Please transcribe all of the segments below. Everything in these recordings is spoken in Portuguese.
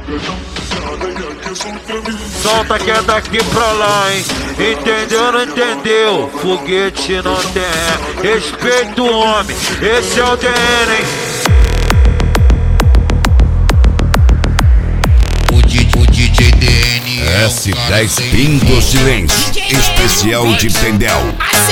Solta que é daqui pra lá, hein? Entendeu, não entendeu? Foguete não tem. Respeita o homem, esse é o DN, hein? O DJ DN é S10 Pinto Silêncio, especial de Pendel.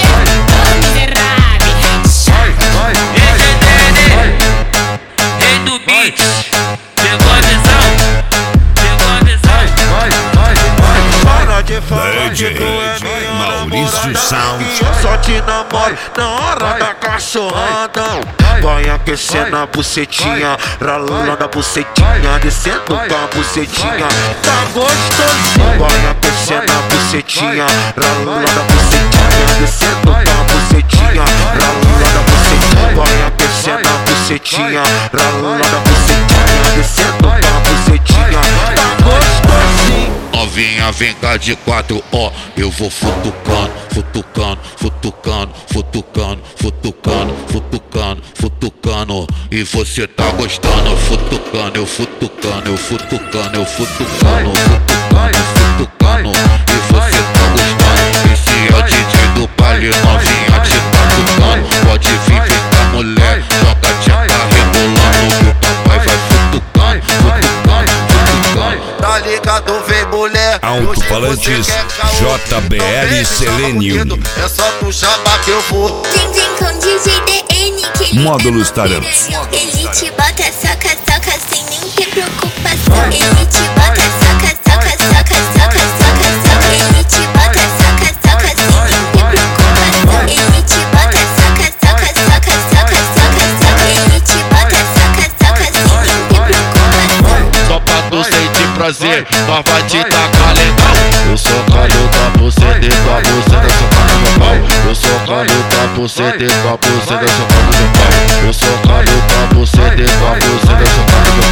Rei do beat, pegou a visão, pegou a visão. Para de falar DJ que tu é minha Maurício namorada, Sound. que eu só te namoro na hora da cachorrada. Vai aquecer na bucetinha, ralando a bucetinha, descendo com a bucetinha. Tá gostosinho. Vai aquecer na bucetinha, ralando a bucetinha, descendo com a bucetinha, ralando a bucetinha. Vai aquecer na bucetinha, ralando a bucetinha, descendo com a bucetinha. Tá gostosinho. Novinha vem cá de 4, ó, eu vou futucando, futucando, futucando, futucando, futucando, futucando, futucando. E você tá gostando, futucando, eu futucando, eu futucando, eu futucando, futucando, futucando. E você tá gostando, esse é o DJ do baile, novinha te futucando. Pode vir, vem cá mulher, joga tcheca rebolando, que o papai vai futucando, futucando, futucando. Tá ligado, vem mulher. Alto-falantes JBL Selenium. É só tu chamar que eu vou. Vem com DJ DN que ele Módulos tá no Taramps. piranha. Ele te bota, soca, soca sem nem ter preocupação. Ele te bota, soca, soca, soca, soca, soca, soca. Ele te bota, soca, soca sem nem ter preocupação. Ele te bota, soca, soca, soca, soca, soca, soca. Ele te bota, soca, soca sem nem ter preocupação. Só pra tu sentir prazer, nós vai te tacar legal. Eu sou calho da buceta e tua buceta socando no pau. Eu sou calho da buceta e tua buceta socando no pau. Eu sou calho da buceta e tua buceta socando no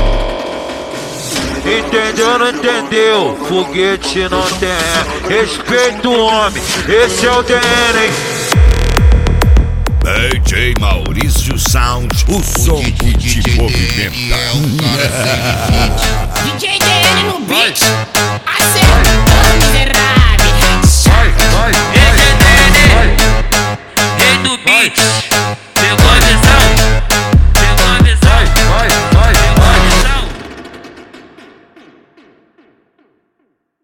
pau. Entendeu, não entendeu? Foguete não tem. Respeita o homem, esse é o DN, hein? DJ Maurício Sound, o som que te movimenta. DJ DN no beat,